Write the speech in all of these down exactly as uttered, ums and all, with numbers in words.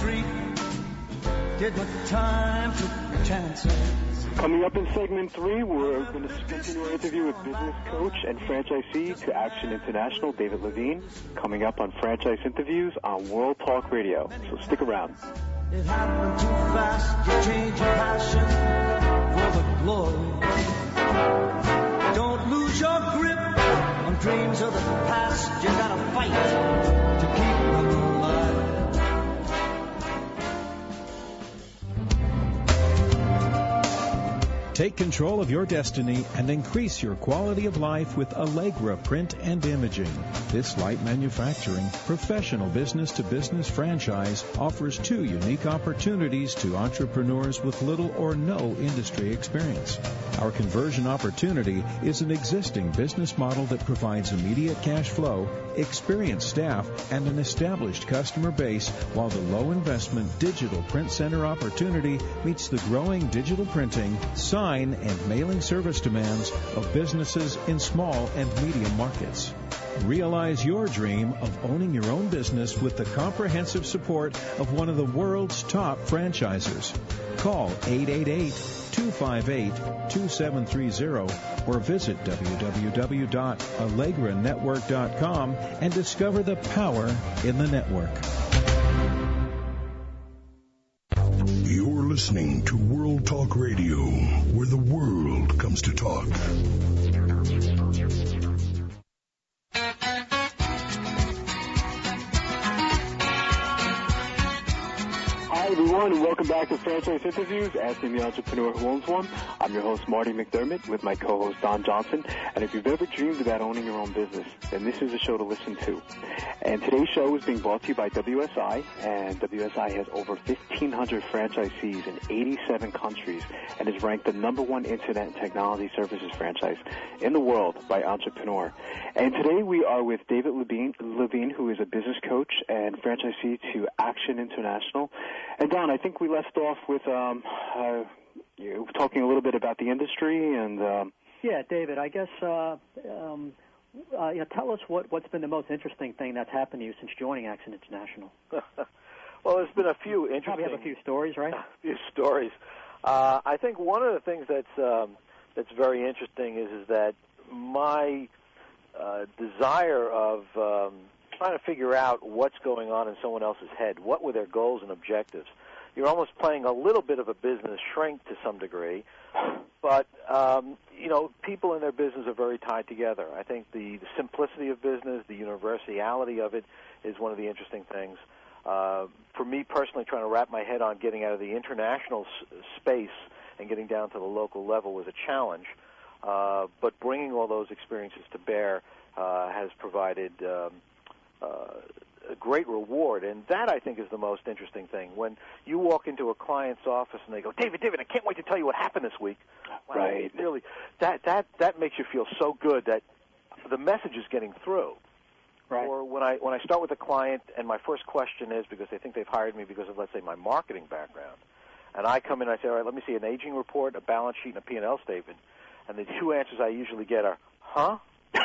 street. Did my time, took my chances. Coming up in segment three, we're going to continue our interview with business coach and franchisee to Action International, David Levine, coming up on Franchise Interviews on World Talk Radio. So stick around. It happened too fast, you change your passion for the glory. Don't lose your grip on dreams of the past, you gotta fight to keep them alive. Take control of your destiny and increase your quality of life with Allegra Print and Imaging. This light manufacturing, professional business-to-business franchise offers two unique opportunities to entrepreneurs with little or no industry experience. Our conversion opportunity is an existing business model that provides immediate cash flow, experienced staff, and an established customer base, while the low-investment digital print center opportunity meets the growing digital printing, sign, and mailing service demands of businesses in small and medium markets. Realize your dream of owning your own business with the comprehensive support of one of the world's top franchisers. Call eight eight eight, two five eight, two seven three zero or visit w w w dot allegra network dot com and discover the power in the network. You're listening to World Talk Radio, where the world comes to talk. Hi, everyone, and welcome back to Franchise Interviews, Asking the Entrepreneur Who Owns One. I'm your host, Marty McDermott, with my co-host, Don Johnson. And if you've ever dreamed about owning your own business, then this is a show to listen to. And today's show is being brought to you by W S I, and W S I has over fifteen hundred franchisees in eighty-seven countries and is ranked the number one internet and technology services franchise in the world by Entrepreneur. And today we are with David Levine, Levine, who is a business coach and franchisee to Action International. And Don, I think we left off with um, uh, you talking a little bit about the industry and. Um, yeah, David, I guess uh, um, uh, you know, tell us what, what's been the most interesting thing that's happened to you since joining Action International. Well, there's been a few interesting. Probably have a few stories, right? A few stories. Uh, I think one of the things that's um, that's very interesting is is that my uh, desire of um, trying to figure out what's going on in someone else's head. What were their goals and objectives? You're almost playing a little bit of a business shrink to some degree, but um, you know, people in their business are very tied together. I think the, the simplicity of business, the universality of it, is one of the interesting things. Uh, for me personally, trying to wrap my head on getting out of the international s- space and getting down to the local level was a challenge. Uh, but bringing all those experiences to bear uh, has provided um, uh, a great reward, and that, I think, is the most interesting thing. When you walk into a client's office and they go, David, David, I can't wait to tell you what happened this week. Wow, right. Really, that, that, that makes you feel so good that the message is getting through. Right. Or when I when I start with a client and my first question is, because they think they've hired me because of, let's say, my marketing background, and I come in and I say, all right, let me see an aging report, a balance sheet, and a P and L statement, and the two answers I usually get are, huh?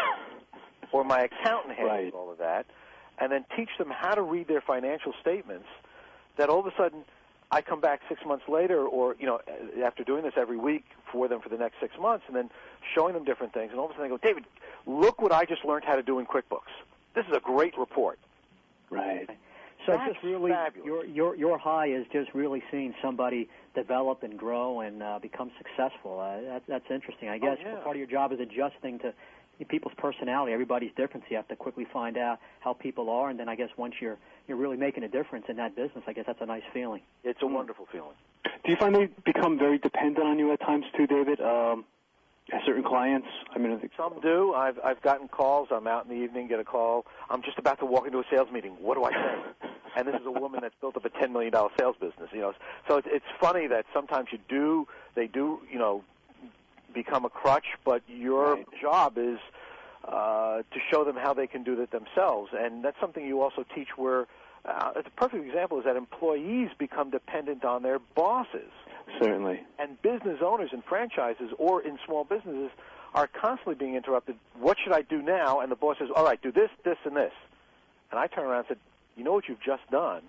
Or my accountant handles right. all of that, and then teach them how to read their financial statements, that all of a sudden I come back six months later, or, you know, after doing this every week for them for the next six months, and then showing them different things, and all of a sudden they go, David, look what I just learned how to do in QuickBooks. This is a great report. Right. So That's just really, fabulous. your your your high is just really seeing somebody develop and grow and uh, become successful. Uh, that, that's interesting. I guess Oh, yeah. part of your job is adjusting to people's personality. Everybody's different, so you have to quickly find out how people are, and then I guess once you're you're really making a difference in that business, I guess that's a nice feeling. It's a wonderful feeling. Do you find they become very dependent on you at times too, David? Um, certain clients? I mean, I think Some do. I've I've gotten calls. I'm out in the evening, get a call. I'm just about to walk into a sales meeting. What do I say? And this is a woman that's built up a ten million dollars sales business. You know, so it's, it's funny that sometimes you do. They do. You know, become a crutch, but your right. job is uh, to show them how they can do that themselves, and that's something you also teach. Where uh, the perfect example is that employees become dependent on their bosses. Certainly. And business owners in franchises or in small businesses are constantly being interrupted. What should I do now? And the boss says, all right, do this, this, and this. And I turn around and said, you know what you've just done?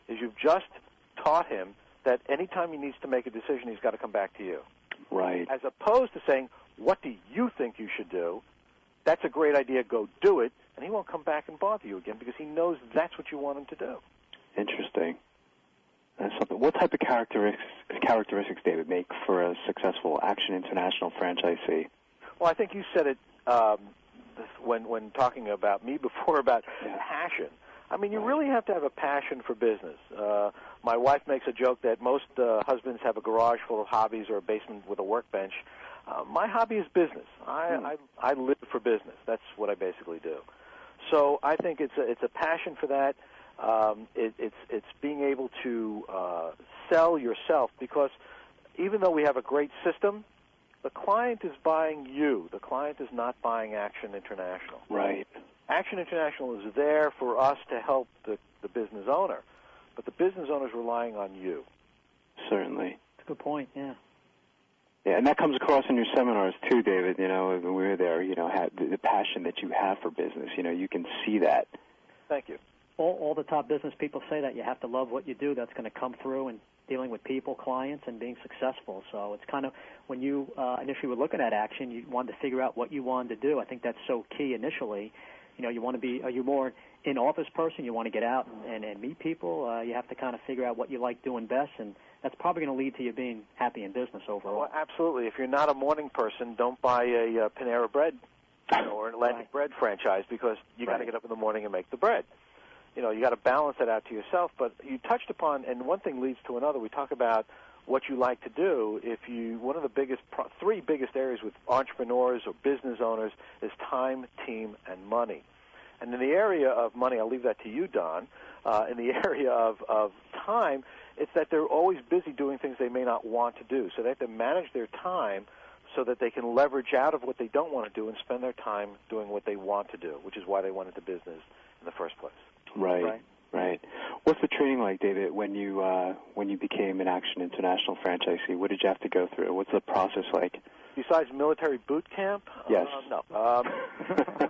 is you've just taught him that anytime he needs to make a decision, he's got to come back to you. Right. As opposed to saying, what do you think you should do? That's a great idea, go do it, and he won't come back and bother you again because he knows that's what you want him to do. Interesting. That's something. What type of characteristics, characteristics, David, make for a successful Action International franchisee? Well, I think you said it um, when when talking about me before about yeah. passion. I mean, you really have to have a passion for business. Uh, my wife makes a joke that most uh, husbands have a garage full of hobbies or a basement with a workbench. Uh, my hobby is business. I, hmm. I I live for business. That's what I basically do. So I think it's a, it's a passion for that. Um, it, it's it's being able to uh, sell yourself, because even though we have a great system, the client is buying you. The client is not buying Action International. Right. Action International is there for us to help the, the business owner, but the business owner is relying on you. Certainly. That's a good point, yeah. Yeah, and that comes across in your seminars too, David. You know, when we were there, you know, had the, the passion that you have for business. You know, you can see that. Thank you. All, all the top business people say that you have to love what you do. That's going to come through in dealing with people, clients, and being successful. So it's kind of, when you uh, initially were looking at Action, you wanted to figure out what you wanted to do. I think that's so key initially. You know, you want to be, are you more an office person? You want to get out and, and, and meet people? Uh, you have to kind of figure out what you like doing best, and that's probably going to lead to you being happy in business overall. Well, absolutely. If you're not a morning person, don't buy a uh, Panera Bread or an Atlantic Right. Bread franchise, because you got to Right. get up in the morning and make the bread. You know, you got to balance that out to yourself. But you touched upon, and one thing leads to another. We talk about what you like to do. If you, one of the biggest, pro- three biggest areas with entrepreneurs or business owners is time, team, and money. And in the area of money, I'll leave that to you, Don. Uh, in the area of, of time, it's that they're always busy doing things they may not want to do. So they have to manage their time so that they can leverage out of what they don't want to do and spend their time doing what they want to do, which is why they went into business in the first place. Right. Right. Right. What's the training like, David, when you uh, when you became an Action International franchisee? What did you have to go through? What's the process like? Besides military boot camp? Yes. Uh, no. Um,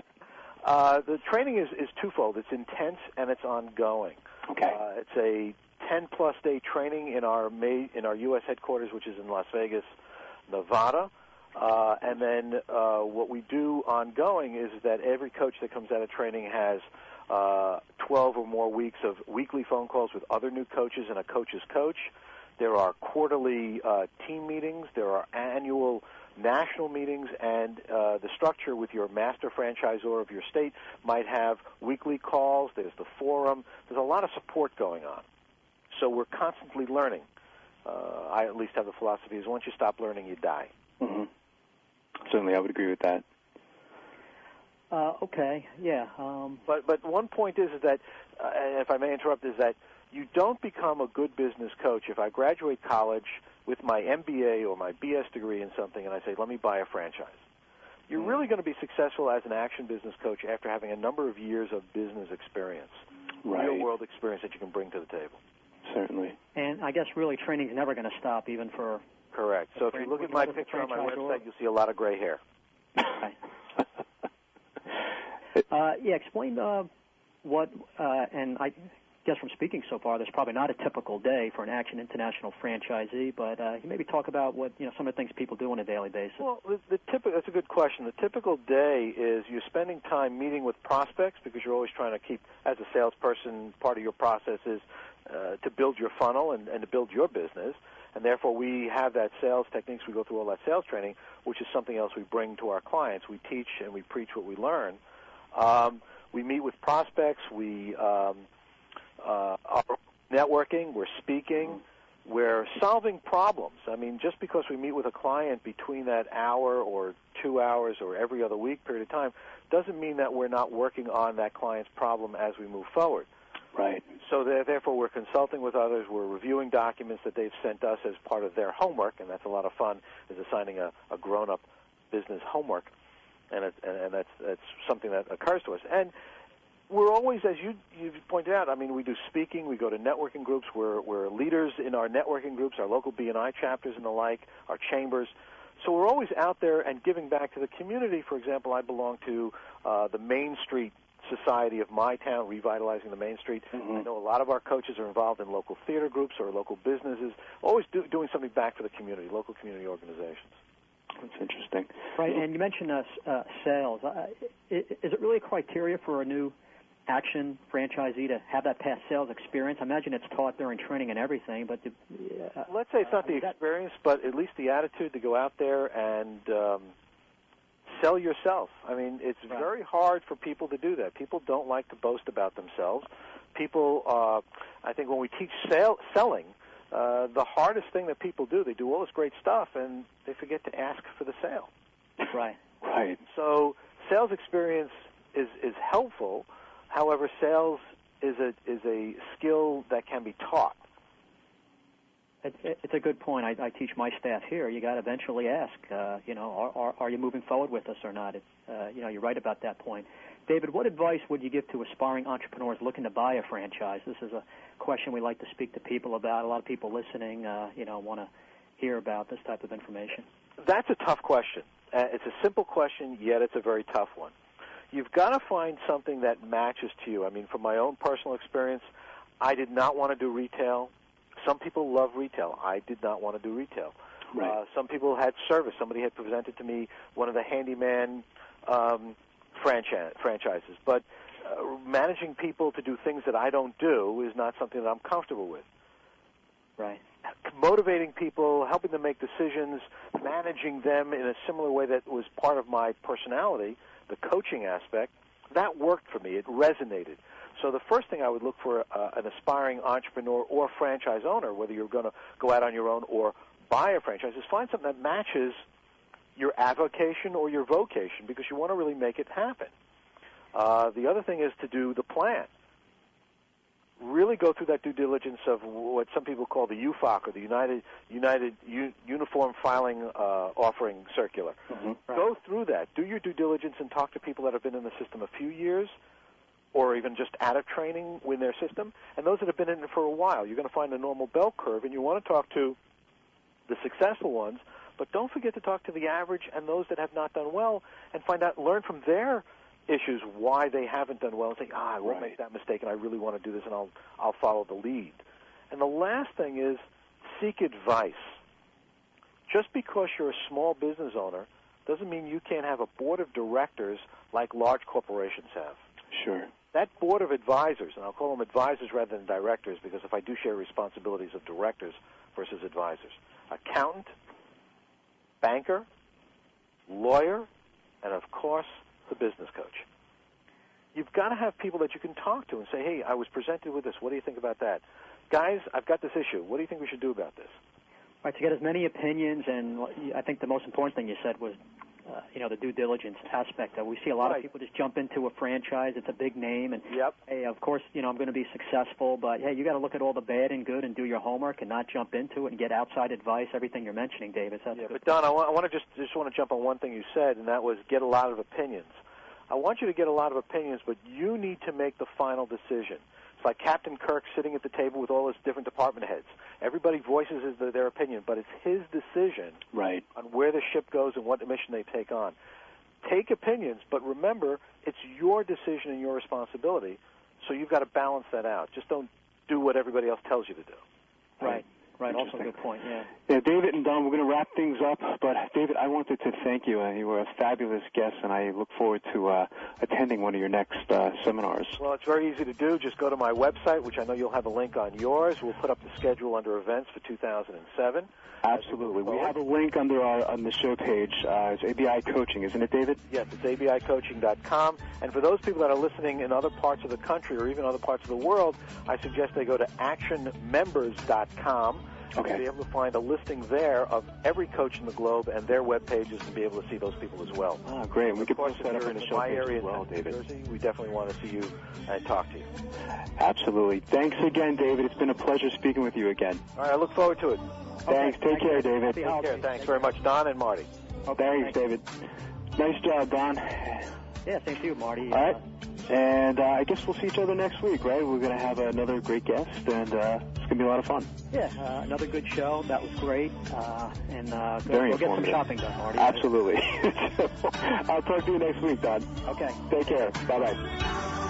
uh, the training is, is twofold. It's intense and it's ongoing. Okay. Uh, it's a ten-plus day training in our May, in our U S headquarters, which is in Las Vegas, Nevada. Uh, and then uh, what we do ongoing is that every coach that comes out of training has uh, twelve or more weeks of weekly phone calls with other new coaches and a coach's coach. There are quarterly uh, team meetings. There are annual national meetings, and uh, the structure with your master franchisor of your state might have weekly calls. There's the forum. There's a lot of support going on. So we're constantly learning. Uh, I at least have the philosophy is once you stop learning, you die. Mm-hmm. Certainly, I would agree with that. Uh, okay, yeah. Um, But but one point is, is that, uh, and if I may interrupt, is that you don't become a good business coach if I graduate college with my M B A or my B S degree in something and I say, let me buy a franchise. You're Mm. really going to be successful as an action business coach after having a number of years of business experience, Right. real-world experience that you can bring to the table. Certainly. and I guess really training's never going to stop, even for... Correct. So if you look at my picture on my website, you'll see a lot of gray hair. Okay. Uh, yeah, explain uh, what, uh, and I guess from speaking so far, there's probably not a typical day for an Action International franchisee, but uh, you maybe talk about what, you know, some of the things people do on a daily basis. Well, the, the typical, that's a good question. The typical day is you're spending time meeting with prospects because you're always trying to keep, as a salesperson, part of your process is uh, to build your funnel and, and to build your business. And therefore, we have that sales techniques. We go through all that sales training, which is something else we bring to our clients. We teach and we preach what we learn. Um, we meet with prospects. We um, uh, are networking. We're speaking. We're solving problems. I mean, just because we meet with a client between that hour or two hours or every other week period of time doesn't mean that we're not working on that client's problem as we move forward. Right. So therefore, we're consulting with others. We're reviewing documents that they've sent us as part of their homework, and that's a lot of fun, is assigning a, a grown-up business homework, and, it, and, and that's, that's something that occurs to us. And we're always, as you you pointed out, I mean, we do speaking, we go to networking groups, we're, we're leaders in our networking groups, our local B and I chapters and the like, our chambers. So we're always out there and giving back to the community. For example, I belong to uh, the Main Street society of my town, revitalizing the Main Street. Mm-hmm. I know a lot of our coaches are involved in local theater groups or local businesses, always do, doing something back for the community, local community organizations. That's interesting. Right, and you mentioned uh, uh, sales. Uh, is it really a criteria for a new action franchisee to have that past sales experience? I imagine it's taught during training and everything, but... Uh, Let's say it's not uh, the that... experience, but at least the attitude to go out there and um, sell yourself. I mean, it's right. very hard for people to do that. People don't like to boast about themselves. People, uh, I think when we teach sale, selling, uh, the hardest thing that people do, they do all this great stuff, and they forget to ask for the sale. Right. Right. So sales experience is, is helpful. However, sales is a is a skill that can be taught. It, it, it's a good point. I, I teach my staff here. You got to eventually ask, uh, you know, are, are, are you moving forward with us or not? It's, uh, you know, you're right about that point. David, what advice would you give to aspiring entrepreneurs looking to buy a franchise? This is a question we like to speak to people about. A lot of people listening, uh, you know, want to hear about this type of information. That's a tough question. Uh, it's a simple question, yet it's a very tough one. You've got to find something that matches to you. I mean, from my own personal experience, I did not want to do retail. Some people love retail. I did not want to do retail. Right. Uh, some people had service. Somebody had presented to me one of the handyman um, franchise, franchises. But uh, managing people to do things that I don't do is not something that I'm comfortable with. Right. Motivating people, helping them make decisions, managing them in a similar way that was part of my personality, the coaching aspect, that worked for me. It resonated. So the first thing I would look for uh, an aspiring entrepreneur or franchise owner, whether you're going to go out on your own or buy a franchise, is find something that matches your avocation or your vocation, because you want to really make it happen. Uh, the other thing is to do the plan. Really go through that due diligence of what some people call the U F O C, or the United United U, Uniform Filing uh, Offering Circular. Mm-hmm. Right. Go through that. Do your due diligence and talk to people that have been in the system a few years, or even just out of training in their system, and those that have been in it for a while. You're going to find a normal bell curve, and you want to talk to the successful ones, but don't forget to talk to the average and those that have not done well, and find out, learn from their issues why they haven't done well, and say, ah, I won't Right. make that mistake, and I really want to do this, and I'll I'll follow the lead. And the last thing is seek advice. Just because you're a small business owner doesn't mean you can't have a board of directors like large corporations have. Sure. That board of advisors, and I'll call them advisors rather than directors, because if I do share responsibilities of directors versus advisors, accountant, banker, lawyer, and of course, the business coach. You've got to have people that you can talk to and say, hey, I was presented with this. What do you think about that? Guys, I've got this issue. What do you think we should do about this? Right, to get as many opinions, and I think the most important thing you said was, uh, you know, the due diligence aspect. Uh, we see a lot Right. of people just jump into a franchise. It's a big name, and Yep. hey, of course, you know, I'm going to be successful, but hey, you got to look at all the bad and good and do your homework and not jump into it and get outside advice. Everything you're mentioning, David. So that's Yeah, a good but Don, I want, I want to just just want to jump on one thing you said, and that was get a lot of opinions. I want you to get a lot of opinions, but you need to make the final decision. It's like Captain Kirk sitting at the table with all his different department heads. Everybody voices his, their opinion, but it's his decision Right. on where the ship goes and what mission they take on. Take opinions, but remember, it's your decision and your responsibility, so you've got to balance that out. Just don't do what everybody else tells you to do. Right, right. Also a Interesting. good point, yeah. Yeah, David and Don, we're going to wrap things up, but David, I wanted to thank you. Uh, you were a fabulous guest, and I look forward to uh, attending one of your next uh, seminars. Well, it's very easy to do. Just go to my website, which I know you'll have a link on yours. We'll put up the schedule under events for two thousand seven. Absolutely. We have a link under our on the show page. Uh, it's A B I Coaching, isn't it, David? Yes, it's A B I coaching dot com. And for those people that are listening in other parts of the country or even other parts of the world, I suggest they go to action members dot com. Okay. You'll be able to find a listing there of every coach in the globe and their web pages, and be able to see those people as well. Oh, great. We Of could course, post if that up you're on the in show my page area as well, in New David. Jersey, we definitely want to see you and talk to you. Absolutely. Thanks again, David. It's been a pleasure speaking with you again. All right, I look forward to it. Thanks. Take Thank care, you. David. Happy Take care. holidays. Thanks very much, Don and Marty. Thanks, David. Nice job, Don. Yeah, same to you, Marty. All right. Uh, And uh, I guess we'll see each other next week, right? We're going to have another great guest, and uh, it's going to be a lot of fun. Yeah, uh, another good show. That was great. Uh, and uh, go, Very go get some informative. shopping done, Marty. Absolutely. I'll talk to you next week, Don. Okay. Take care. Bye-bye.